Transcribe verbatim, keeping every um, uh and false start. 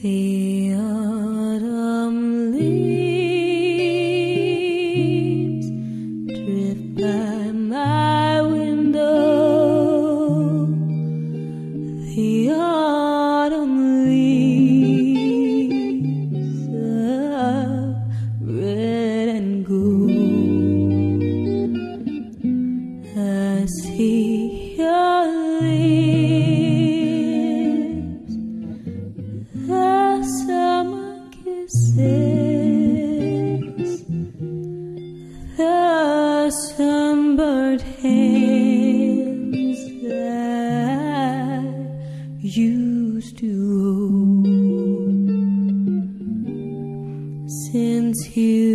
The autumn leaves drift by my window. The autumn leaves of red and gold. I see your lips, the summer kisses, the sunburned hands that used to hold. Since you